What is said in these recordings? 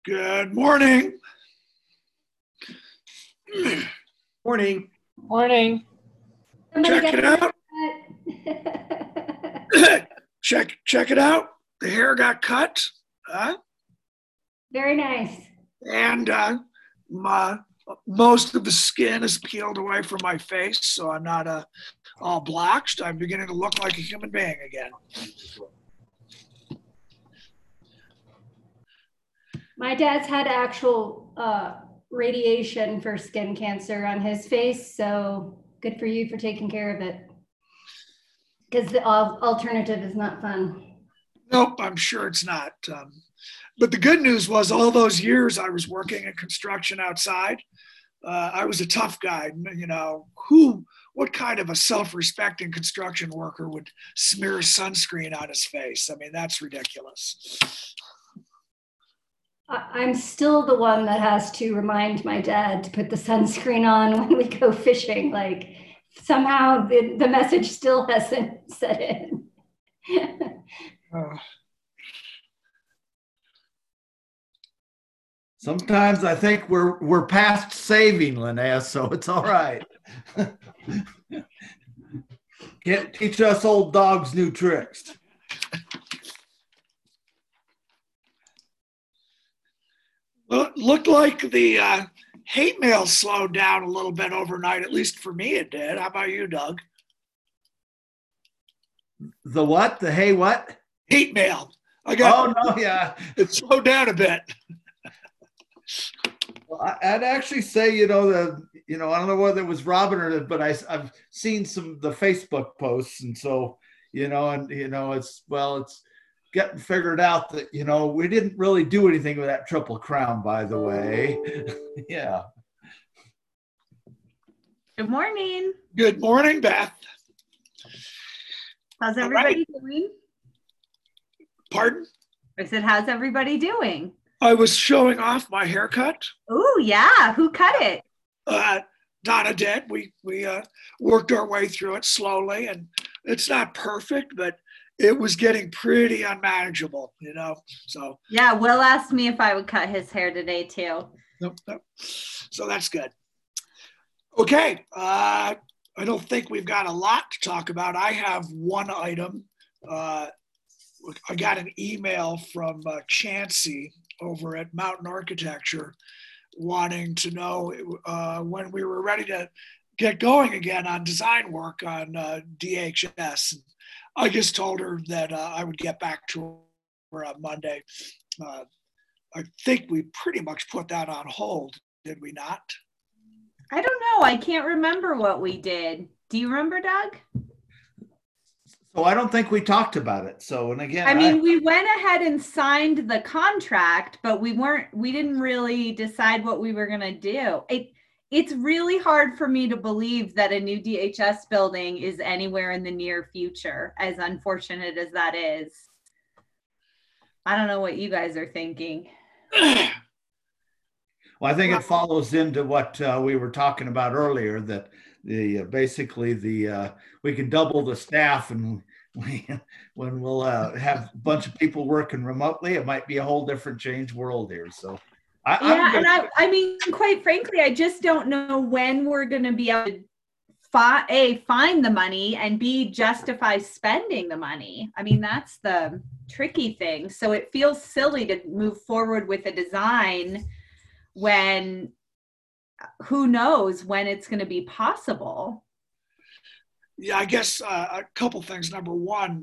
Good morning. Morning. Morning. Check it out. check it out. The hair got cut. Very nice. And most of the skin is peeled away from my face, so I'm not all blotched. I'm beginning to look like a human being again. My dad's had actual radiation for skin cancer on his face, so good for you for taking care of it. Because the alternative is not fun. Nope, I'm sure it's not. But the good news was all those years I was working in construction outside, I was a tough guy. You know, what kind of a self-respecting construction worker would smear sunscreen on his face? I mean, that's ridiculous. I'm still the one that has to remind my dad to put the sunscreen on when we go fishing. Like somehow the message still hasn't set in. Sometimes I think we're past saving, Linnea, so it's all right. Can't teach us old dogs new tricks. Well, it looked like the hate mail slowed down a little bit overnight. At least for me, it did. How about you, Doug? The what? The hey what? Hate mail. Oh no, yeah. It slowed down a bit. Well, I'd actually say, I don't know whether it was Robin or, but I've seen some of the Facebook posts, and so, it's getting figured out that, we didn't really do anything with that Triple Crown, by the way. Yeah. Good morning. Good morning, Beth. How's everybody doing? Pardon? I said, how's everybody doing? I was showing off my haircut. Oh, yeah. Who cut it? Donna did. We worked our way through it slowly, and it's not perfect, but it was getting pretty unmanageable, So yeah, Will asked me if I would cut his hair today too. Nope. So that's good. Okay. I don't think we've got a lot to talk about. I have one item. I got an email from Chansey over at Mountain Architecture wanting to know when we were ready to get going again on design work on DHS. I just told her that I would get back to her on Monday. I think we pretty much put that on hold, did we not? I don't know. I can't remember what we did. Do you remember, Doug? So I don't think we talked about it. So, and again, we went ahead and signed the contract, but we didn't really decide what we were going to do. It's really hard for me to believe that a new DHS building is anywhere in the near future, as unfortunate as that is. I don't know what you guys are thinking. Well, I think it follows into what we were talking about earlier, that we can double the staff, and when we'll have a bunch of people working remotely, it might be a whole different changed world here. So I mean, quite frankly, I just don't know when we're going to be able to find the money, and B, justify spending the money. I mean, that's the tricky thing. So it feels silly to move forward with a design when who knows when it's going to be possible. Yeah, I guess a couple things. Number one,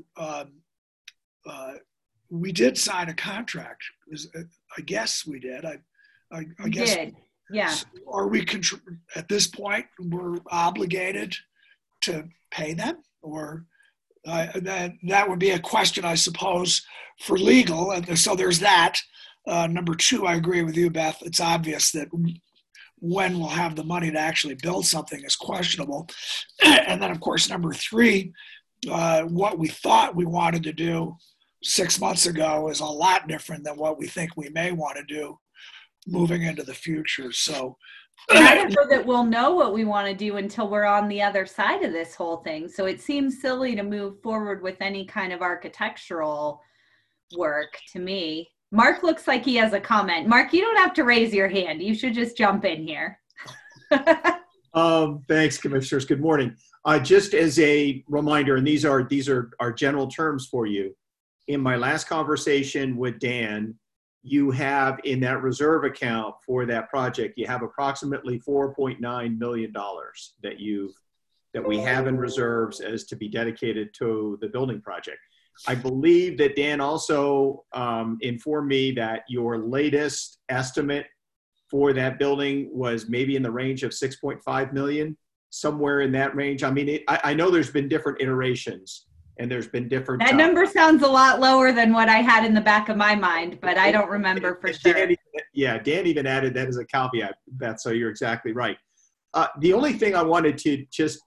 we did sign a contract. I guess we did. I guess. Did. Yeah. Are we at this point we're obligated to pay them, or that would be a question, I suppose, for legal. And so there's that. Number two, I agree with you, Beth. It's obvious that when we'll have the money to actually build something is questionable. And then, of course, number three, what we thought we wanted to do 6 months ago is a lot different than what we think we may want to do moving into the future. So I don't know that we'll know what we want to do until we're on the other side of this whole thing. So it seems silly to move forward with any kind of architectural work to me. Mark looks like he has a comment. Mark, you don't have to raise your hand. You should just jump in here. Thanks, commissioners. Good morning. Just as a reminder, and these are our general terms for you. In my last conversation with Dan, you have in that reserve account for that project, you have approximately $4.9 million that we have in reserves as to be dedicated to the building project. I believe that Dan also informed me that your latest estimate for that building was maybe in the range of 6.5 million, somewhere in that range. I mean, I know there's been different iterations and there's been different. That number sounds a lot lower than what I had in the back of my mind, but I don't remember for sure. Dan even added that as a caveat, Beth, so you're exactly right. The only thing I wanted to just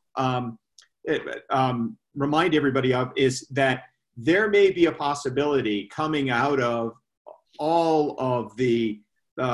remind everybody of is that there may be a possibility coming out of all of the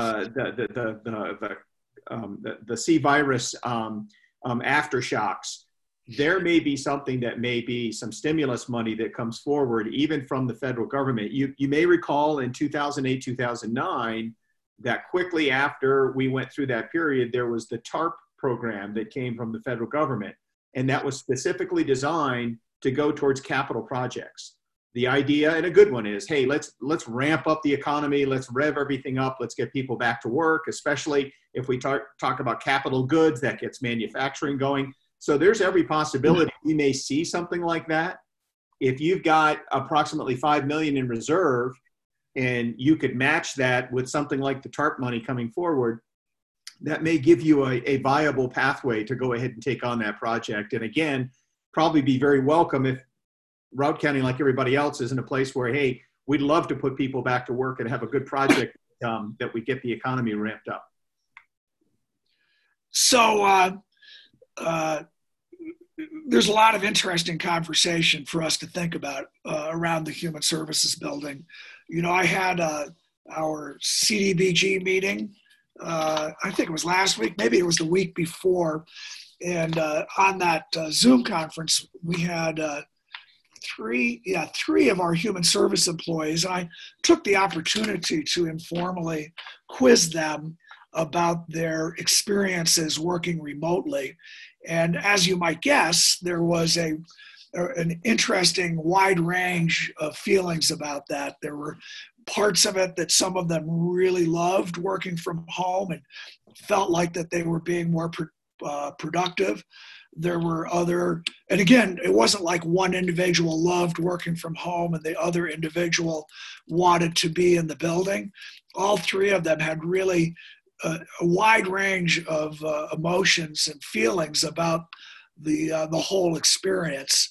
C virus aftershocks. There may be something that may be some stimulus money that comes forward, even from the federal government. You may recall in 2008, 2009, that quickly after we went through that period, there was the TARP program that came from the federal government. And that was specifically designed to go towards capital projects. The idea, and a good one, is, hey, let's ramp up the economy, let's rev everything up, let's get people back to work, especially if we talk about capital goods, that gets manufacturing going. So there's every possibility we may see something like that. If you've got approximately 5 million in reserve and you could match that with something like the TARP money coming forward, that may give you a viable pathway to go ahead and take on that project. And again, probably be very welcome if Routt County, like everybody else, is in a place where, hey, we'd love to put people back to work and have a good project that we get the economy ramped up. So there's a lot of interesting conversation for us to think about around the Human Services building. You know, I had our CDBG meeting, I think it was last week, maybe it was the week before. And on that Zoom conference, we had three of our human service employees. I took the opportunity to informally quiz them about their experiences working remotely. And as you might guess, there was an interesting wide range of feelings about that. There were parts of it that some of them really loved, working from home, and felt like that they were being more productive. There were other, and again, it wasn't like one individual loved working from home and the other individual wanted to be in the building. All three of them had really a wide range of emotions and feelings about the whole experience.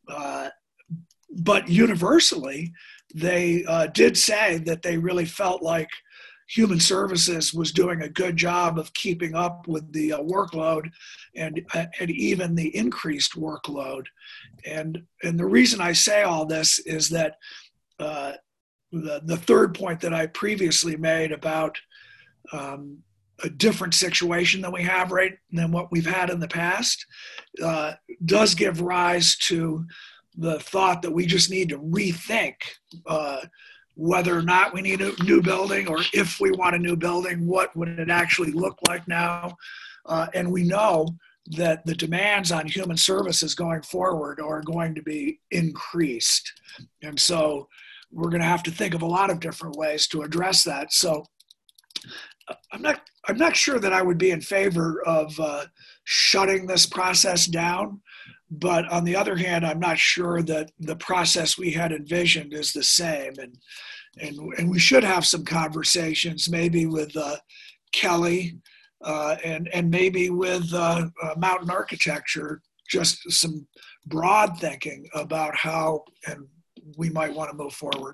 But universally, they did say that they really felt like Human Services was doing a good job of keeping up with the workload and even the increased workload. And the reason I say all this is that the third point that I previously made about a different situation than we have than what we've had in the past does give rise to the thought that we just need to rethink whether or not we need a new building, or if we want a new building, what would it actually look like now? And we know that the demands on human services going forward are going to be increased. And so we're going to have to think of a lot of different ways to address that. So I'm not sure that I would be in favor of shutting this process down. But on the other hand, I'm not sure that the process we had envisioned is the same. And we should have some conversations, maybe with Kelly and maybe with Mountain Architecture, just some broad thinking about how and we might want to move forward.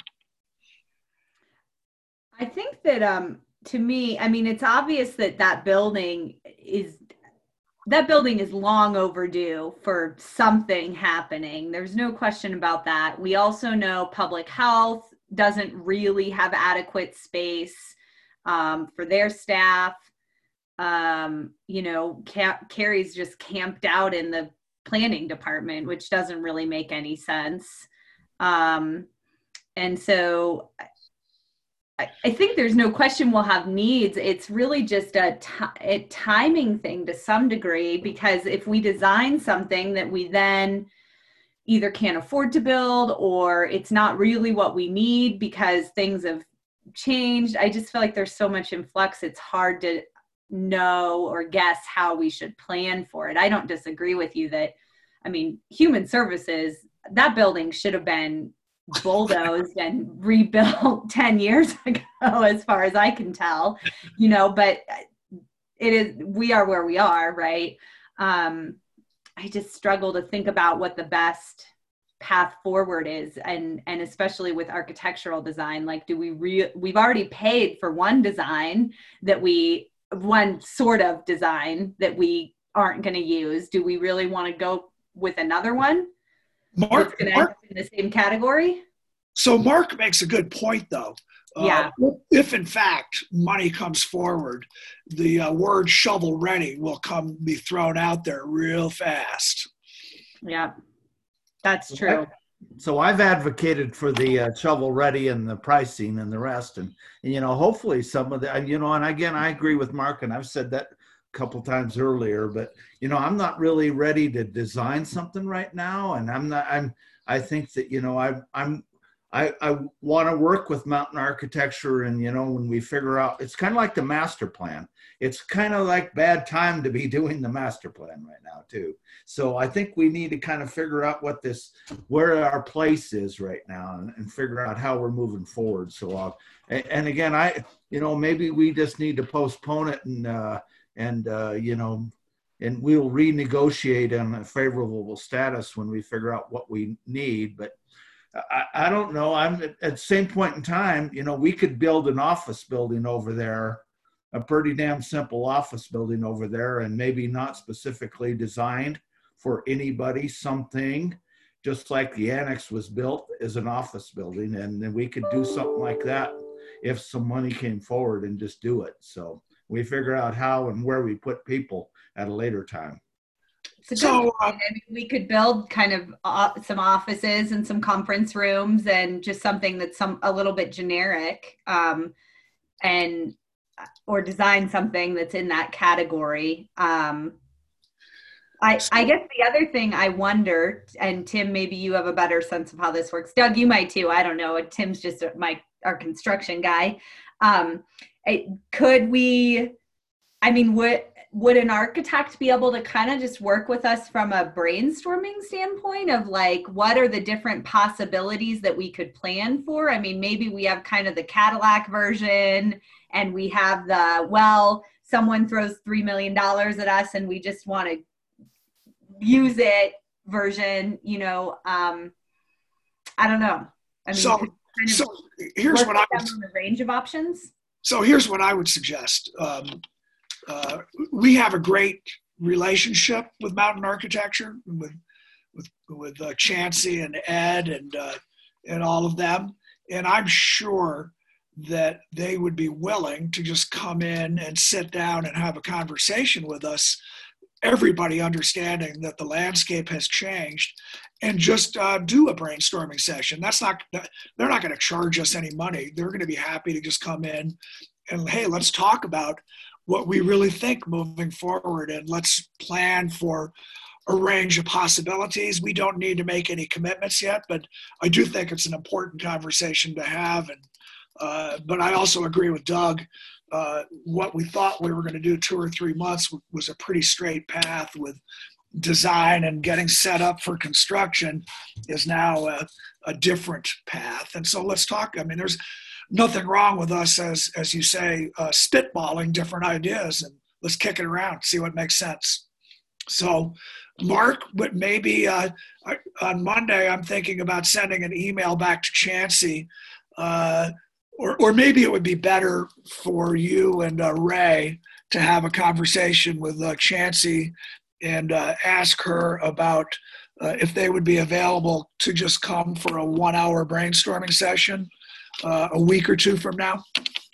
I think that to me, I mean, it's obvious that that building is long overdue for something happening. There's no question about that. We also know public health doesn't really have adequate space for their staff. You know, Carrie's just camped out in the planning department, which doesn't really make any sense. And so I think there's no question we'll have needs. It's really just a timing thing to some degree, because if we design something that we then either can't afford to build, or it's not really what we need because things have changed, I just feel like there's so much in flux. It's hard to know or guess how we should plan for it. I don't disagree with you that, I mean, human services, that building should have been bulldozed and rebuilt 10 years ago, as far as I can tell, you know, but we are where we are, right? I just struggle to think about what the best path forward is, and especially with architectural design. Like, we've already paid for one sort of design that we aren't going to use. Do we really want to go with another one? Mark, in the same category? So Mark makes a good point, though. Yeah. If in fact money comes forward, the word shovel ready will be thrown out there real fast. Yeah, that's true. So I've advocated for the shovel ready and the pricing and the rest, and you know, hopefully some of the, you know, and again, I agree with Mark, and I've said that a couple times earlier, but you know, I'm not really ready to design something right now, and I think that, you know, I want to work with Mountain Architecture, and you know, when we figure out, it's kind of like the master plan. It's kind of like bad time to be doing the master plan right now too. So I think we need to kind of figure out where our place is right now, and figure out how we're moving forward. So and again, you know, maybe we just need to postpone it, and you know, and we'll renegotiate on a favorable status when we figure out what we need. But I don't know. I'm at the same point in time, you know, we could build an office building over there, a pretty damn simple office building over there, and maybe not specifically designed for anybody, something just like the annex was built as an office building. And then we could do something like that if some money came forward, and just do it. So we figure out how and where we put people at a later time. So I mean, we could build kind of some offices and some conference rooms, and just something that's a little bit generic, or design something that's in that category. I guess the other thing I wonder, and Tim, maybe you have a better sense of how this works. Doug, you might too. I don't know. Tim's just our construction guy. Would an architect be able to kind of just work with us from a brainstorming standpoint of like, what are the different possibilities that we could plan for? I mean, maybe we have kind of the Cadillac version, and we have someone throws $3 million at us and we just want to use it version, you know. I don't know. I mean, so here's what the range of options. So here's what I would suggest. We have a great relationship with Mountain Architecture, with Chancey and Ed and all of them, and I'm sure that they would be willing to just come in and sit down and have a conversation with us, everybody understanding that the landscape has changed, and just do a brainstorming session. They're not going to charge us any money. They're going to be happy to just come in and, hey, let's talk about what we really think moving forward, and let's plan for a range of possibilities. We don't need to make any commitments yet, but I do think it's an important conversation to have. And but I also agree with Doug. What we thought we were going to do 2 or 3 months was a pretty straight path with design and getting set up for construction is now a different path. And so let's talk. I mean, there's nothing wrong with us, as you say, spitballing different ideas, and let's kick it around, see what makes sense. So Mark, but maybe on Monday, I'm thinking about sending an email back to Chancey, or maybe it would be better for you and Ray to have a conversation with Chancey and ask her about if they would be available to just come for a 1-hour brainstorming session a week or 2 from now.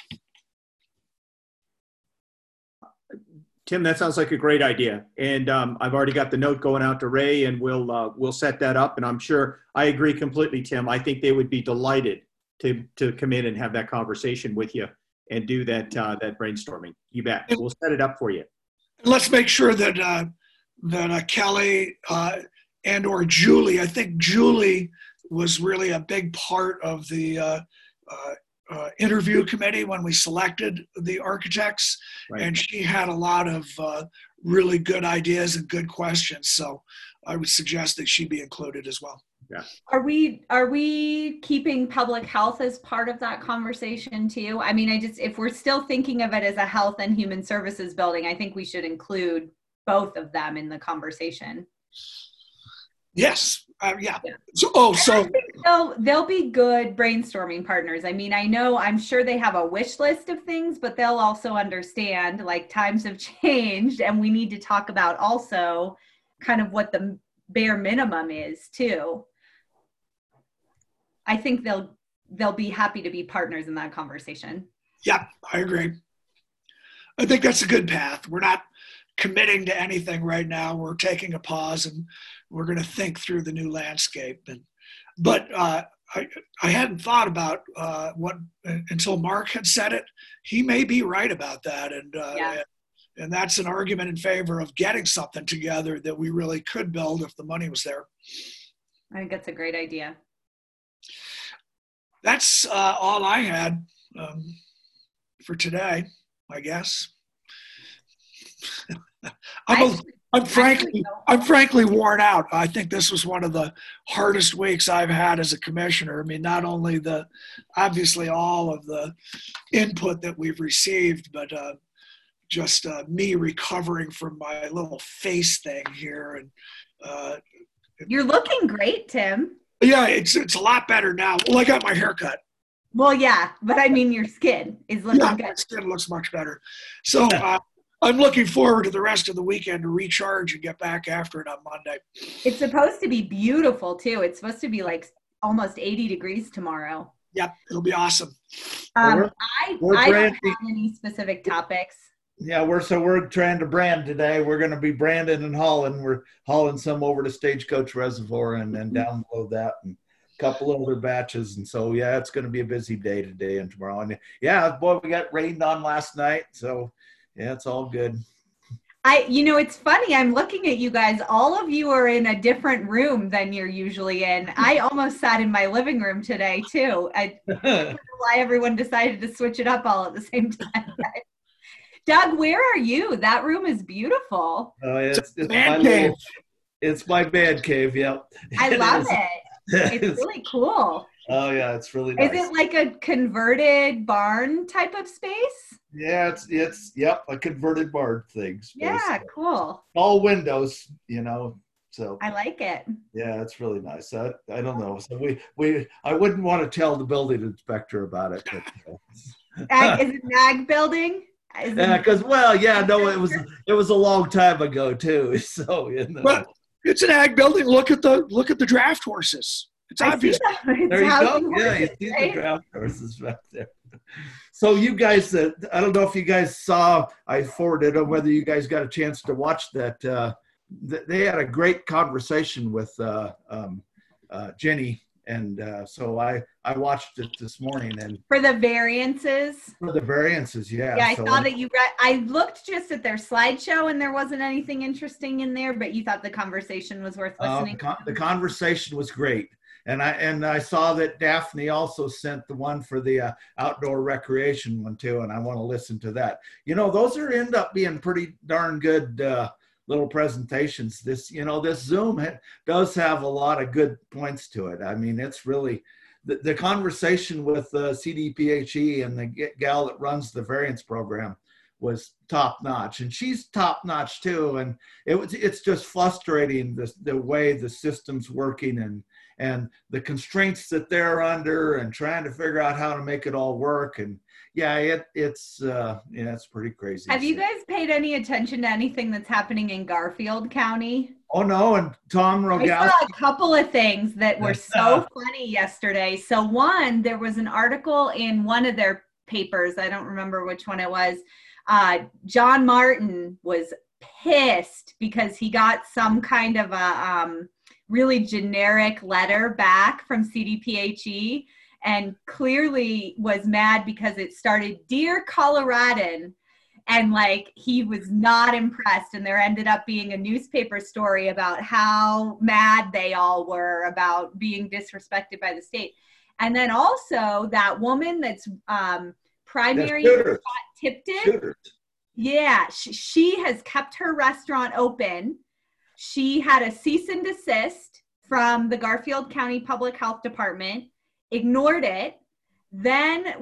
Tim, that sounds like a great idea. And I've already got the note going out to Ray, and we'll set that up. And I'm sure I agree completely, Tim. I think they would be delighted to come in and have that conversation with you and do that brainstorming. You bet. We'll set it up for you. Let's make sure that Kelly and or Julie, I think Julie was really a big part of the interview committee when we selected the architects, Right. and she had a lot of really good ideas and good questions. So I would suggest that she be included as well. Yeah. Are we keeping public health as part of that conversation too? I mean, if we're still thinking of it as a health and human services building, I think we should include both of them in the conversation. Yes. Yeah. Yeah. So They'll be good brainstorming partners. I mean, I'm sure they have a wish list of things, but they'll also understand like times have changed and we need to talk about also kind of what the bare minimum is too. I think they'll be happy to be partners in that conversation. yeah, I agree. I think that's a good path. We're not committing to anything right now. We're taking a pause and we're going to think through the new landscape. But I hadn't thought about what until Mark had said it. He may be right about that, and that's an argument in favor of getting something together that we really could build if the money was there. I think that's a great idea. That's all I had for today, I guess. I'm frankly worn out. I think this was one of the hardest weeks I've had as a commissioner. I mean, not only obviously all of the input that we've received, but just me recovering from my little face thing here. And You're looking great, Tim. yeah, it's a lot better now. Well, I got my hair cut. Well, yeah, but I mean, your skin is looking Yeah, good. my skin looks much better. So I'm looking forward to the rest of the weekend to recharge and get back after it on Monday. It's supposed to be beautiful too. It's supposed to be like almost 80 degrees tomorrow. Yep, it'll be awesome. We're I don't have any specific topics. Yeah, we're trying to brand today. We're going to be branding and hauling. We're hauling some over to Stagecoach Reservoir and then down below that, and a couple other batches. And so, yeah, it's going to be a busy day today and tomorrow. And yeah, boy, we got rained on last night. So yeah, it's all good. It's funny. I'm looking at you guys. All of you are in a different room than you're usually in. I almost sat in my living room today too. I don't know why everyone decided to switch it up all at the same time. Doug, where are you? That room is beautiful. It's man cave. It's my man cave. Yep. I love it. It's really cool. Oh yeah, it's really nice. Is it like a converted barn type of space? Yeah, it's a converted barn thing. Space. Yeah, cool. All windows, so I like it. yeah, it's really nice. I don't know. So I wouldn't want to tell the building inspector about it. But, Is it an ag building? yeah, because it was a long time ago too. So But it's an ag building. Look at the draft horses. It's obvious. there you go. Yeah, you see the draft horses back there. So you guys, I don't know if you guys saw, I forwarded on whether you guys got a chance to watch that. They had a great conversation with Jenny. And so I watched it this morning. And for the variances. For the variances, yeah. Yeah, I saw that you read. I looked just at their slideshow, and there wasn't anything interesting in there. But you thought the conversation was worth listening. The conversation was great, and I saw that Daphne also sent the one for the outdoor recreation one too, and I want to listen to that. Those end up being pretty darn good. Little presentations. This Zoom does have a lot of good points to it. I mean, it's really the conversation with CDPHE and the gal that runs the variance program was top notch, and she's top notch too. And it's just frustrating the way the system's working and the constraints that they're under and trying to figure out how to make it all work. And yeah, it's pretty crazy. Have you guys paid any attention to anything that's happening in Garfield County? Oh no, and Tom Rogowski. I saw a couple of things that were so funny yesterday. So one, there was an article in one of their papers, I don't remember which one it was. John Martin was pissed because he got some kind of a really generic letter back from CDPHE. and clearly was mad because it started "Dear Coloradan," and like he was not impressed, and there ended up being a newspaper story about how mad they all were about being disrespected by the state. And then also that woman that's primary Tipton. Yeah, she has kept her restaurant open. She had a cease and desist from the Garfield County Public Health Department, ignored it. Then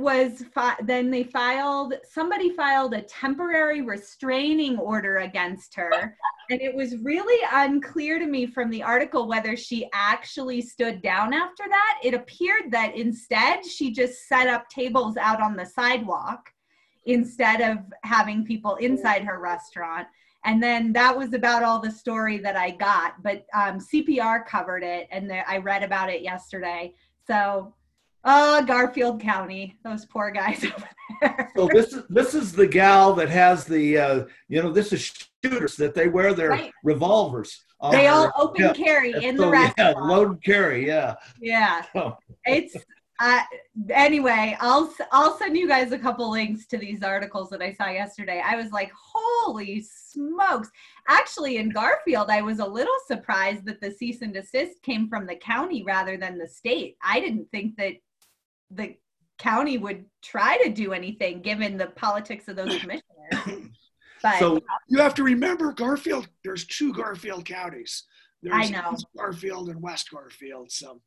somebody filed a temporary restraining order against her. And it was really unclear to me from the article whether she actually stood down after that. It appeared that instead she just set up tables out on the sidewalk instead of having people inside her restaurant. And then that was about all the story that I got. But CPR covered it, and I read about it yesterday. So, Garfield County, those poor guys over there. So this is the gal that has the this is shooters that they wear their revolvers. They all open carry in the restaurant. Yeah, load and carry. Yeah. Yeah. It's anyway. I'll send you guys a couple links to these articles that I saw yesterday. I was like, holy smokes! Actually, in Garfield, I was a little surprised that the cease and desist came from the county rather than the state. I didn't think that the county would try to do anything given the politics of those commissioners. But so you have to remember, Garfield, there's 2 Garfield counties. There's East Garfield and West Garfield. So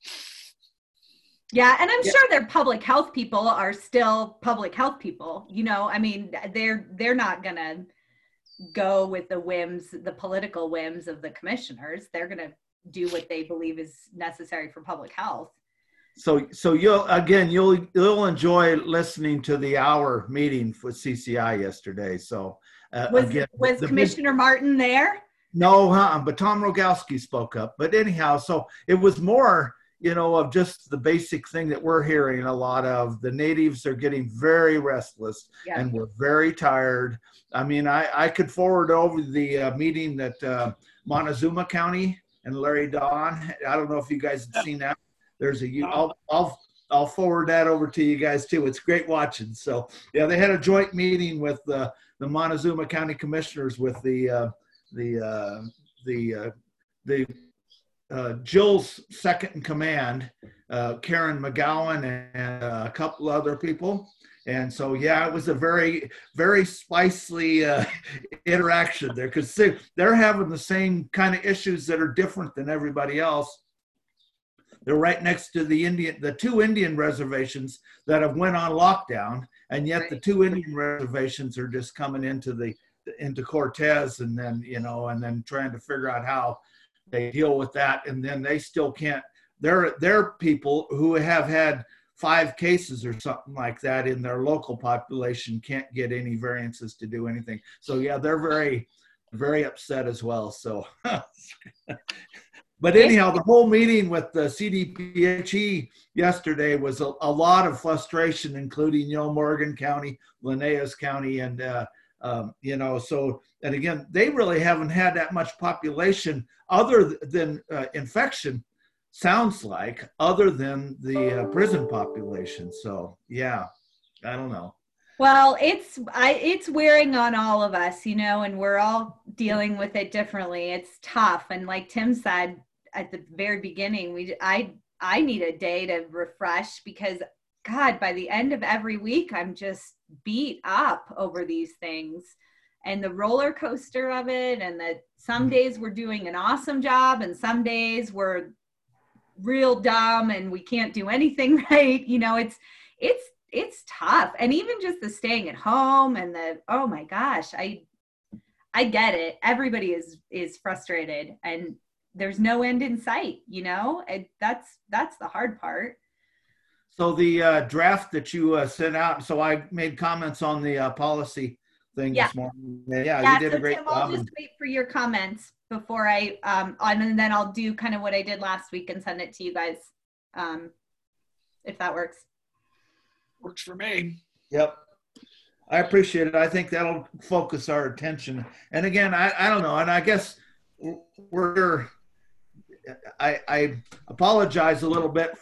yeah, and I'm sure their public health people are still public health people. I mean, they're not gonna go with the political whims of the commissioners. They're gonna do what they believe is necessary for public health. So you'll enjoy listening to the hour meeting with CCI yesterday. So was Commissioner Martin there? No, but Tom Rogowski spoke up. But anyhow, so it was more, of just the basic thing that we're hearing a lot of. The natives are getting very restless and we're very tired. I mean, I could forward over the meeting that Montezuma County and Larry Don. I don't know if you guys have seen that. There's I'll forward that over to you guys too. It's great watching. So yeah, they had a joint meeting with the Montezuma County Commissioners with the Jill's second in command, Karen McGowan, and a couple other people. And so yeah, it was a very, very spicy interaction there, because they're having the same kind of issues that are different than everybody else. They're right next to the 2 Indian reservations that have went on lockdown, and yet the 2 Indian reservations are just coming into Cortez, and then trying to figure out how they deal with that, and then they still can't. They're people who have had 5 cases or something like that in their local population can't get any variances to do anything. So yeah, they're very, very upset as well. So. But anyhow, the whole meeting with the CDPHE yesterday was a lot of frustration, including, Morgan County, Linnaeus County, and, and again, they really haven't had that much population other than infection, sounds like, other than the prison population. So, yeah, I don't know. Well, it's wearing on all of us, and we're all dealing with it differently. It's tough. And like Tim said at the very beginning, I need a day to refresh, because God, by the end of every week, I'm just beat up over these things and the roller coaster of it. And that some days we're doing an awesome job and some days we're real dumb and we can't do anything right. It's tough. And even just the staying at home and oh my gosh, I get it. Everybody is frustrated and there's no end in sight, that's the hard part. So the draft that you sent out, so I made comments on the policy thing this morning. Yeah, you did a great job. I'll just wait for your comments before and then I'll do kind of what I did last week and send it to you guys, if that works. Works for me. Yep. I appreciate it. I think that'll focus our attention. And again, I don't know. And I guess I apologize a little bit for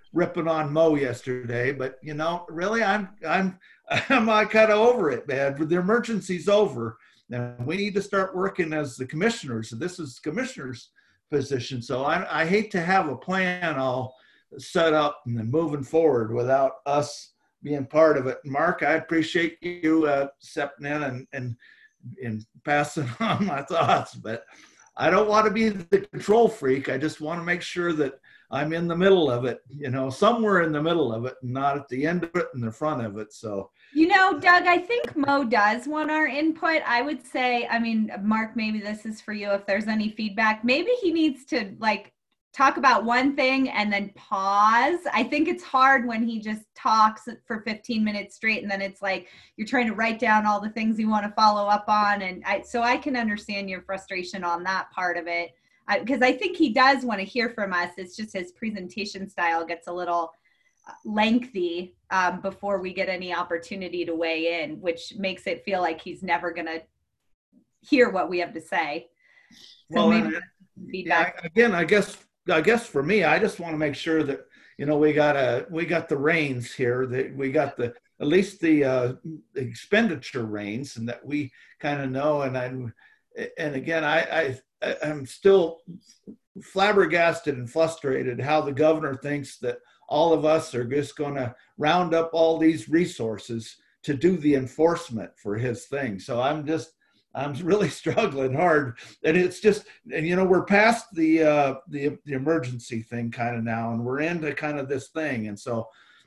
ripping on Mo yesterday, but you know, really, I'm kind of over it, man. The emergency's over, and we need to start working as the commissioners. This is commissioners' position, so I hate to have a plan all set up and then moving forward without us being part of it. Mark, I appreciate you stepping in and passing on my thoughts, but I don't want to be the control freak. I just want to make sure that I'm in the middle of it, you know, somewhere in the middle of it, and not at the end of it and the front of it. So, you know, Doug, I think Mo does want our input. I would say, I mean, Mark, maybe this is for you. If there's any feedback, maybe he needs to like talk about one thing and then pause. I think it's hard when he just talks for 15 minutes straight, and then it's like you're trying to write down all the things you want to follow up on. And so I can understand your frustration on that part of it, because I think he does want to hear from us. It's just his presentation style gets a little lengthy before we get any opportunity to weigh in, which makes it feel like he's never going to hear what we have to say. So well, maybe feedback. Yeah, again, I guess for me, I just want to make sure that, you know, we got the reins here, that we got at least the expenditure reins, and that we kind of know. And again, I'm still flabbergasted and frustrated how the governor thinks that all of us are just going to round up all these resources to do the enforcement for his thing. So I'm really struggling hard, and it's just, and you know, we're past the emergency thing kind of now, and we're into kind of this thing. And so,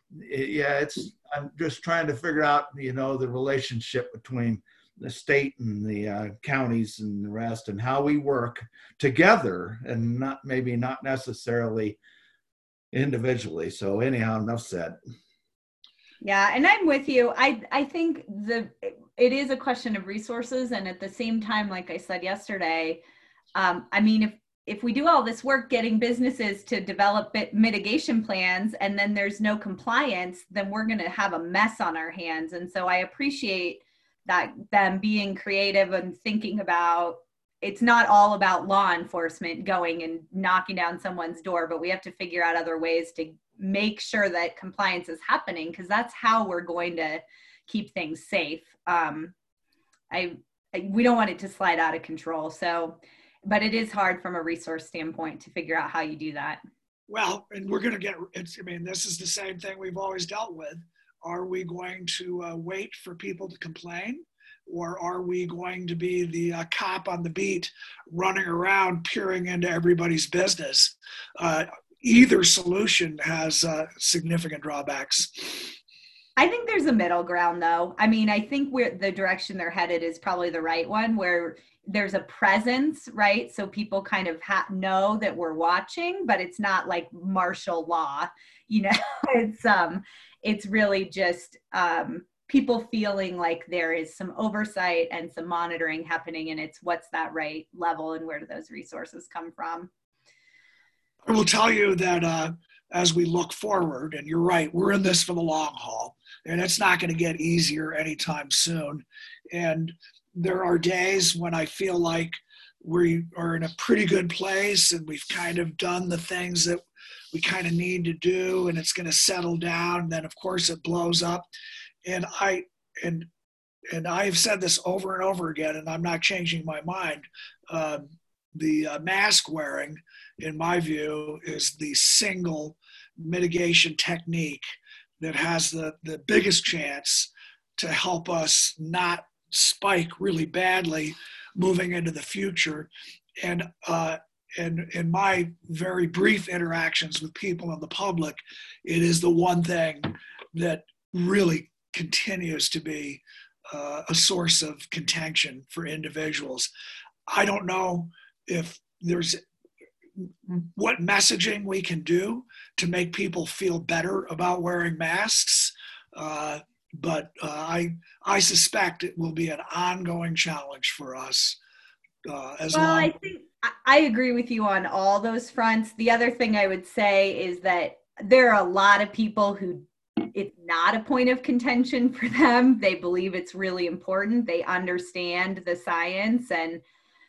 I'm just trying to figure out, you know, the relationship between the state and the counties and the rest, and how we work together, and not necessarily individually. So anyhow, enough said. Yeah, and I'm with you. I think it is a question of resources, and at the same time, like I said yesterday, I mean, if we do all this work getting businesses to develop mitigation plans, and then there's no compliance, then we're going to have a mess on our hands. And so I appreciate that them being creative and thinking about, it's not all about law enforcement going and knocking down someone's door, but we have to figure out other ways to make sure that compliance is happening, because that's how we're going to keep things safe. We don't want it to slide out of control. So, but it is hard from a resource standpoint to figure out how you do that. Well, and we're going to this is the same thing we've always dealt with. Are we going to wait for people to complain? Or are we going to be the cop on the beat running around peering into everybody's business? Either solution has significant drawbacks. I think there's a middle ground, though. I mean, I think the direction they're headed is probably the right one, where there's a presence, right? So people kind of know that we're watching, but it's not like martial law, you know. It's really just people feeling like there is some oversight and some monitoring happening, and it's what's that right level and where do those resources come from? I will tell you that as we look forward, and you're right, we're in this for the long haul, and it's not going to get easier anytime soon. And there are days when I feel like we are in a pretty good place, and we've kind of done the things that we kind of need to do, and it's going to settle down. And then, of course, it blows up. And I've said this over and over again, and I'm not changing my mind. The mask wearing, in my view, is the single mitigation technique that has the biggest chance to help us not spike really badly moving into the future. And in my very brief interactions with people in the public, it is the one thing that really continues to be a source of contention for individuals. I don't know if there's what messaging we can do to make people feel better about wearing masks, but I suspect it will be an ongoing challenge for us. I think I agree with you on all those fronts. The other thing I would say is that there are a lot of people who it's not a point of contention for them. They believe it's really important. They understand the science, and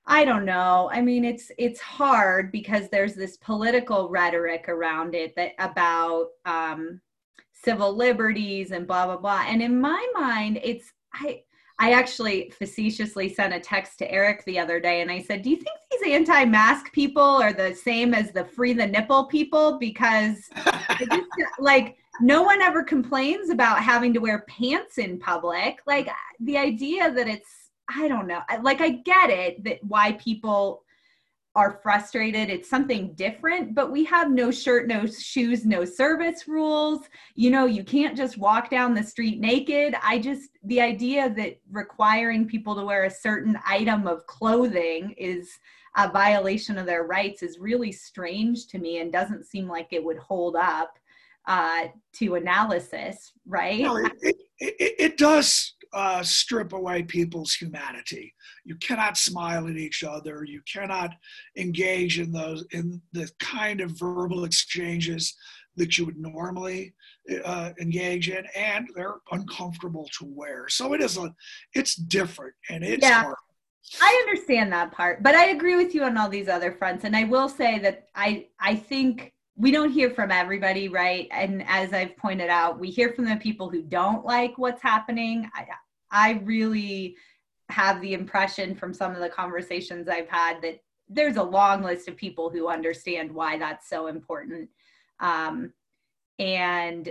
I don't know. I mean, it's hard because there's this political rhetoric around it that about civil liberties and blah, blah, blah. And in my mind, I actually facetiously sent a text to Eric the other day and I said, do you think these anti-mask people are the same as the free the nipple people? Because like no one ever complains about having to wear pants in public. Like the idea that it's, I don't know, like I get it that why people are frustrated. It's something different, but we have no shirt, no shoes, no service rules. You know, you can't just walk down the street naked. The idea that requiring people to wear a certain item of clothing is a violation of their rights is really strange to me and doesn't seem like it would hold up to analysis, right? No, it does strip away people's humanity. You cannot smile at each other. You cannot engage in the kind of verbal exchanges that you would normally engage in, and they're uncomfortable to wear. So it's different, and it's hard. I understand that part, but I agree with you on all these other fronts. And I will say that I think we don't hear from everybody, right? And as I've pointed out, we hear from the people who don't like what's happening. I really have the impression from some of the conversations I've had that there's a long list of people who understand why that's so important. And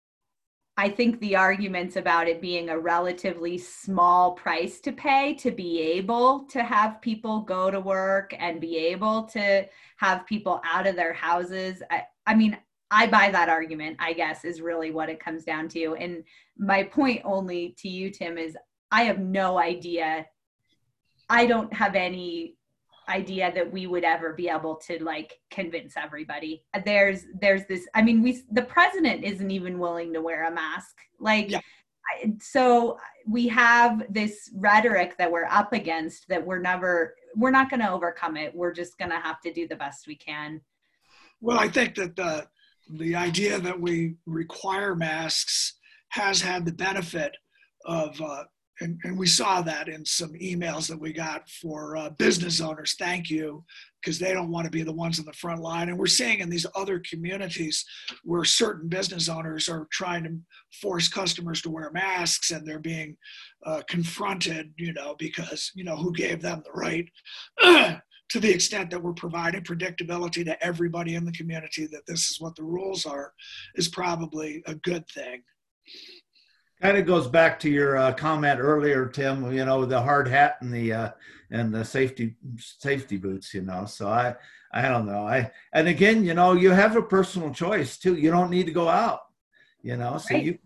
I think the arguments about it being a relatively small price to pay to be able to have people go to work and be able to have people out of their houses. I mean, I buy that argument, I guess, is really what it comes down to. And my point only to you, Tim, is I have no idea. I don't have any idea that we would ever be able to like convince everybody. There's this, I mean, the president isn't even willing to wear a mask. Like, yeah. So we have this rhetoric that we're up against that we're not going to overcome it. We're just going to have to do the best we can. Well, I think that the idea that we require masks has had the benefit of, and we saw that in some emails that we got for business owners. Thank you, because they don't want to be the ones in the front line. And we're seeing in these other communities where certain business owners are trying to force customers to wear masks, and they're being confronted, because, who gave them the right to the extent that we're providing predictability to everybody in the community that this is what the rules are, is probably a good thing. Kind of goes back to your comment earlier, Tim, the hard hat and the safety boots, so I don't know. And again, you have a personal choice too. You don't need to go out, so right.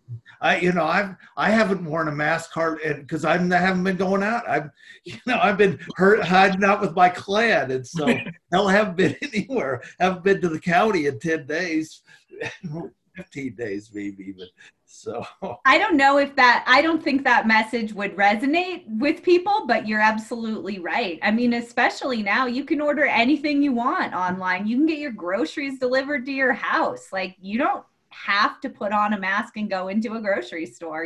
I haven't worn a mask because I haven't been going out. I've been hiding out with my clan. And so I haven't been anywhere. I haven't been to the county in 10 days, 15 days maybe, but so I don't know I don't think that message would resonate with people, but you're absolutely right. I mean, especially now you can order anything you want online. You can get your groceries delivered to your house. Like, you don't have to put on a mask and go into a grocery store.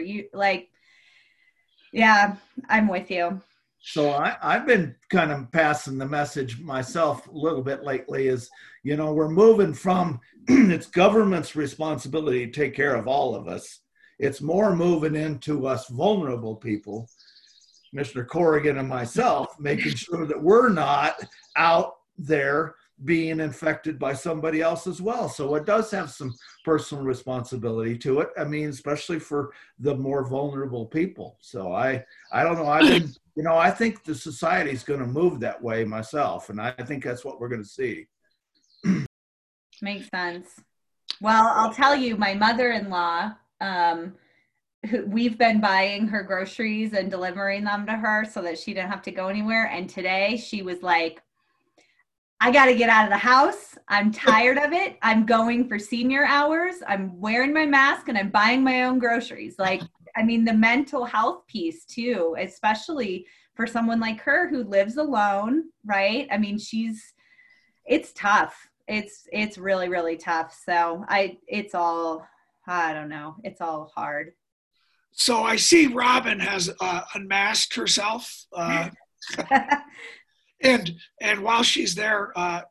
Yeah, I'm with you. So I've been kind of passing the message myself a little bit lately is, we're moving from it's government's responsibility to take care of all of us. It's more moving into us vulnerable people, Mr. Corrigan and myself, making sure that we're not out there being infected by somebody else as well. So it does have some personal responsibility to it. I mean, especially for the more vulnerable people. So I don't know. I've been, I think the society is going to move that way myself. And I think that's what we're going to see. Makes sense. Well, I'll tell you, my mother-in-law, we've been buying her groceries and delivering them to her so that she didn't have to go anywhere. And today she was like, I got to get out of the house. I'm tired of it. I'm going for senior hours. I'm wearing my mask and I'm buying my own groceries. Like, I mean, the mental health piece too, especially for someone like her who lives alone, right? I mean, it's tough. It's really, really tough. So I don't know. It's all hard. So I see Robin has unmasked herself. And while she's there,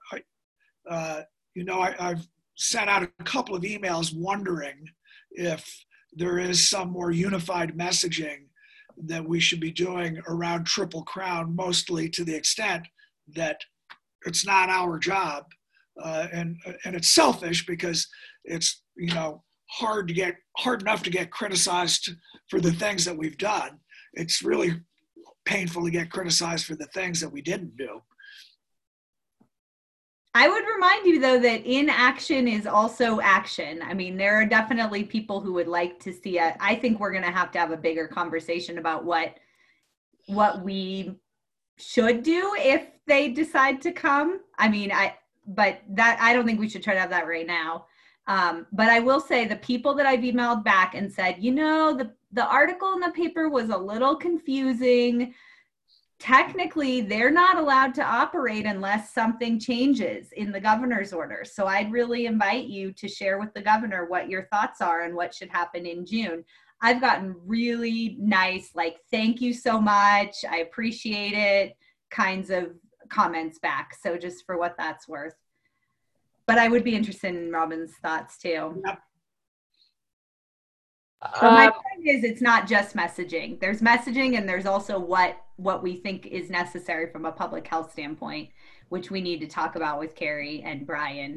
I've sent out a couple of emails wondering if there is some more unified messaging that we should be doing around Triple Crown, mostly to the extent that it's not our job, and it's selfish because it's hard enough to get criticized for the things that we've done. It's really painful to get criticized for the things that we didn't do. I would remind you, though, that inaction is also action. I mean, there are definitely people who would like to see it. I think we're going to have a bigger conversation about what we should do if they decide to come. I mean, I don't think we should try to have that right now. But I will say the people that I've emailed back and said, the article in the paper was a little confusing. Technically, they're not allowed to operate unless something changes in the governor's order. So I'd really invite you to share with the governor what your thoughts are and what should happen in June. I've gotten really nice, thank you so much, I appreciate it, kinds of comments back. So just for what that's worth. But I would be interested in Robin's thoughts too. Yep. But my point is, it's not just messaging. There's messaging, and there's also what we think is necessary from a public health standpoint, which we need to talk about with Carrie and Brian.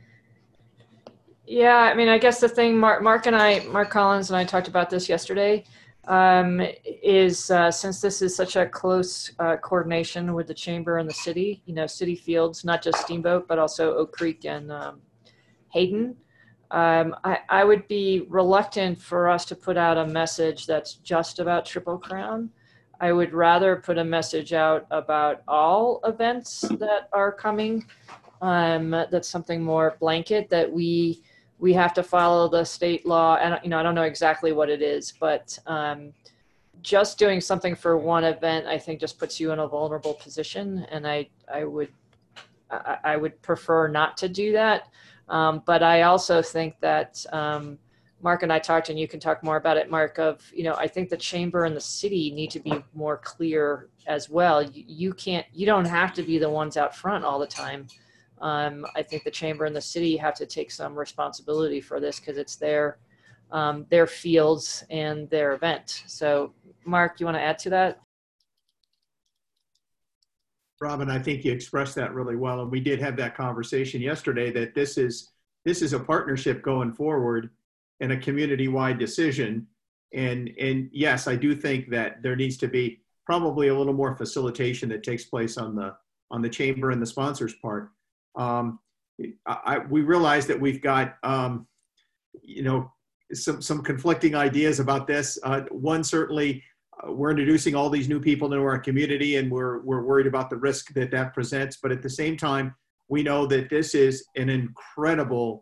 Yeah, I mean, I guess the thing, Mark Collins and I talked about this yesterday, is since this is such a close coordination with the chamber and the city, city fields, not just Steamboat, but also Oak Creek and Hayden. I would be reluctant for us to put out a message that's just about Triple Crown. I would rather put a message out about all events that are coming. That's something more blanket, that we have to follow the state law. And, I don't know exactly what it is, but just doing something for one event, I think just puts you in a vulnerable position. And I would prefer not to do that. But I also think that Mark and I talked, and you can talk more about it, Mark, I think the chamber and the city need to be more clear as well. You don't have to be the ones out front all the time. I think the chamber and the city have to take some responsibility for this because it's their fields and their event. So Mark, you want to add to that? Robin, I think you expressed that really well. And we did have that conversation yesterday that this is a partnership going forward and a community-wide decision. And yes, I do think that there needs to be probably a little more facilitation that takes place on the chamber and the sponsors part. We realize that we've got, some conflicting ideas about this. One, certainly, we're introducing all these new people into our community, and we're worried about the risk that presents. But at the same time, we know that this is an incredibly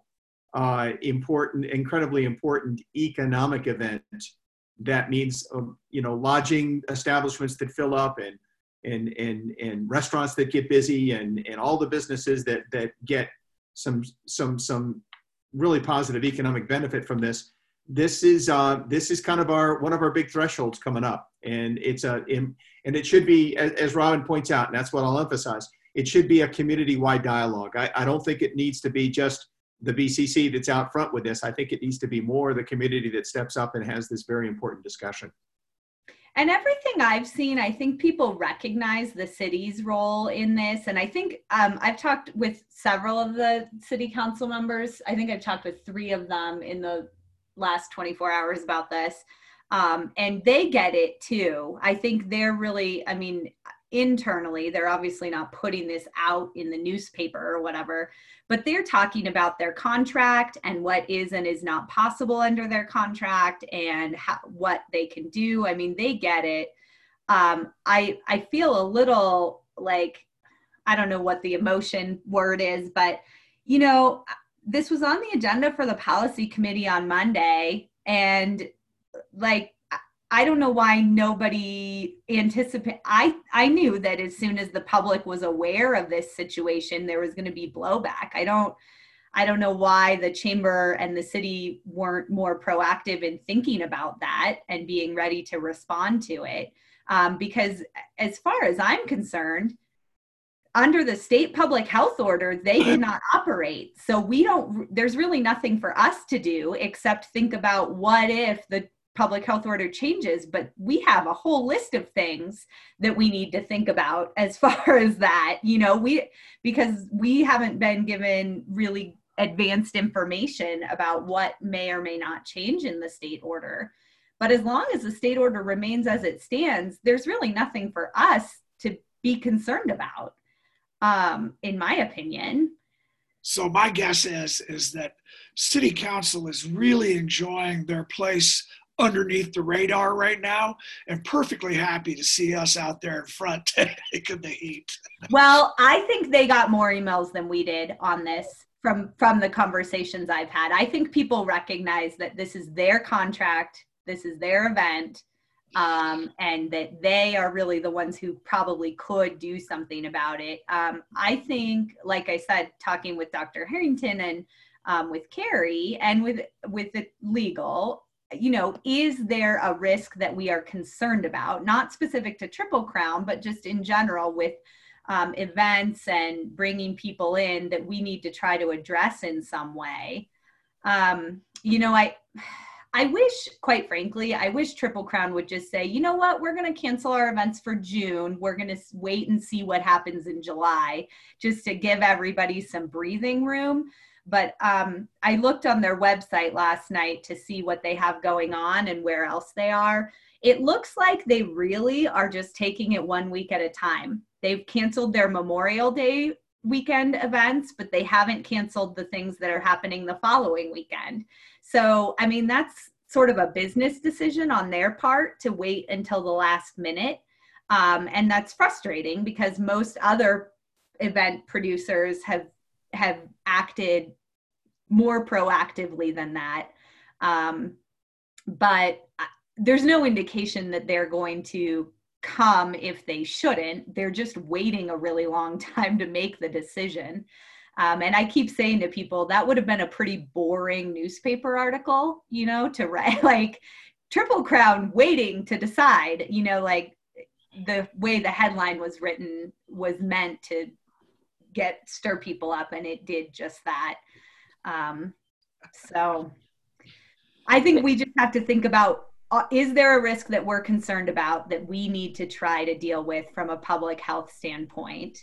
important economic event. That means, lodging establishments that fill up, and restaurants that get busy, and all the businesses that get some really positive economic benefit from this. This is kind of one of our big thresholds coming up, and it should be, as Robin points out, and that's what I'll emphasize. It should be a community-wide dialogue. I don't think it needs to be just the BCC that's out front with this. I think it needs to be more the community that steps up and has this very important discussion. And everything I've seen, I think people recognize the city's role in this. And I think I've talked with several of the city council members. I think I've talked with 3 of them in the last 24 hours about this. And they get it too. I think they're really, internally, they're obviously not putting this out in the newspaper or whatever, but they're talking about their contract and what is and is not possible under their contract and what they can do. They get it. I feel a little like, I don't know what the emotion word is, but this was on the agenda for the policy committee on Monday. And I don't know why nobody I knew that as soon as the public was aware of this situation, there was going to be blowback. I don't know why the chamber and the city weren't more proactive in thinking about that and being ready to respond to it. Because as far as I'm concerned, under the state public health order, they cannot operate. So there's really nothing for us to do except think about what if the public health order changes, but we have a whole list of things that we need to think about as far as that, because we haven't been given really advanced information about what may or may not change in the state order. But as long as the state order remains as it stands, there's really nothing for us to be concerned about, in my opinion. So my guess is that city council is really enjoying their place underneath the radar right now and perfectly happy to see us out there in front taking the heat. Well, I think they got more emails than we did on this from the conversations I've had. I think people recognize that this is their contract, this is their event, and that they are really the ones who probably could do something about it. I think, like I said, talking with Dr. Harrington and with Carrie and with the legal, is there a risk that we are concerned about, not specific to Triple Crown, but just in general with events and bringing people in that we need to try to address in some way? I wish, quite frankly, Triple Crown would just say, you know what, we're going to cancel our events for June. We're going to wait and see what happens in July, just to give everybody some breathing room. But I looked on their website last night to see what they have going on and where else they are. It looks like they really are just taking it 1 week at a time. They've canceled their Memorial Day weekend events, but they haven't canceled the things that are happening the following weekend. So, I mean, that's sort of a business decision on their part to wait until the last minute. And that's frustrating because most other event producers have acted more proactively than that. But there's no indication that they're going to come if they shouldn't. They're just waiting a really long time to make the decision. And I keep saying to people, that would have been a pretty boring newspaper article, to write, like Triple Crown waiting to decide, like the way the headline was written was meant to stir people up, and it did just that. So I think we just have to think about, is there a risk that we're concerned about that we need to try to deal with from a public health standpoint?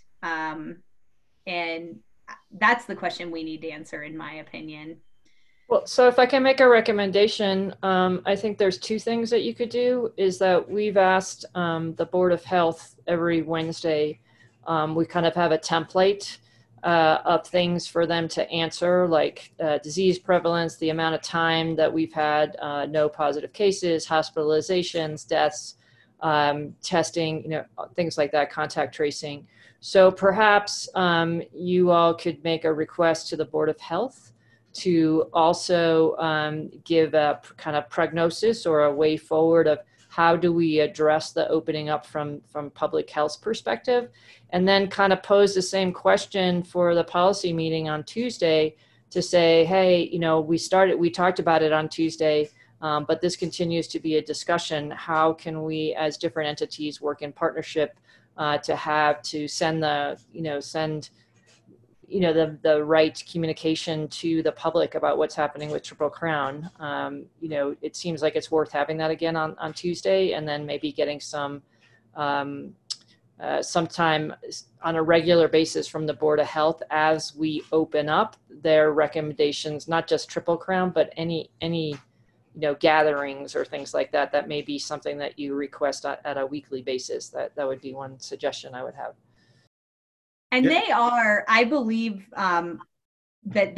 And that's the question we need to answer, in my opinion. Well, so if I can make a recommendation, I think there's two things that you could do. Is that we've asked the Board of Health every Wednesday, we kind of have a template of things for them to answer, like disease prevalence, the amount of time that we've had no positive cases, hospitalizations, deaths, testing, things like that, contact tracing. So perhaps you all could make a request to the Board of Health to also give a kind of prognosis or a way forward of how do we address the opening up from public health perspective, and then kind of pose the same question for the policy meeting on Tuesday to say, hey, we talked about it on Tuesday, but this continues to be a discussion. How can we as different entities work in partnership to send the right communication to the public about what's happening with Triple Crown? It seems like it's worth having that again on Tuesday, and then maybe getting some sometime on a regular basis from the Board of Health as we open up their recommendations, not just Triple Crown, but any gatherings or things like that. That may be something that you request at a weekly basis. That would be one suggestion I would have. And they are, I believe that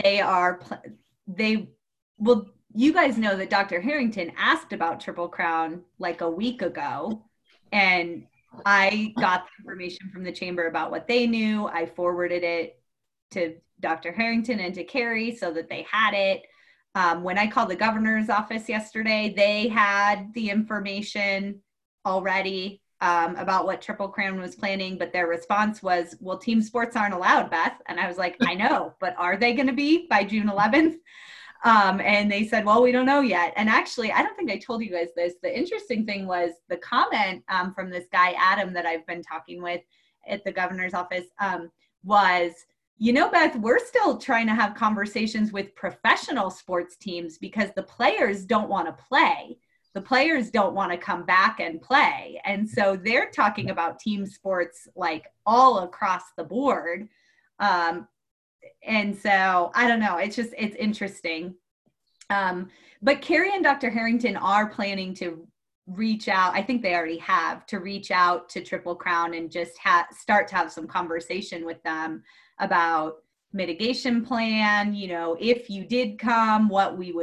you guys know that Dr. Harrington asked about Triple Crown like a week ago, and I got the information from the chamber about what they knew. I forwarded it to Dr. Harrington and to Carrie so that they had it. When I called the governor's office yesterday, they had the information already about what Triple Crown was planning, but their response was, well, team sports aren't allowed, Beth. And I was like, I know, but are they going to be by June 11th? And they said, well, we don't know yet. And actually, I don't think I told you guys this. The interesting thing was the comment from this guy, Adam, that I've been talking with. at the governor's office was, you know, Beth, we're still trying to have conversations with professional sports teams because the players don't want to play. The players don't want to come back and play. And so they're talking about team sports like all across the board. And so I don't know, it's interesting. But Carrie and Dr. Harrington are planning to reach out. I think they already have, to reach out to Triple Crown and just start to have some conversation with them about mitigation plan, you know, if you did come, what we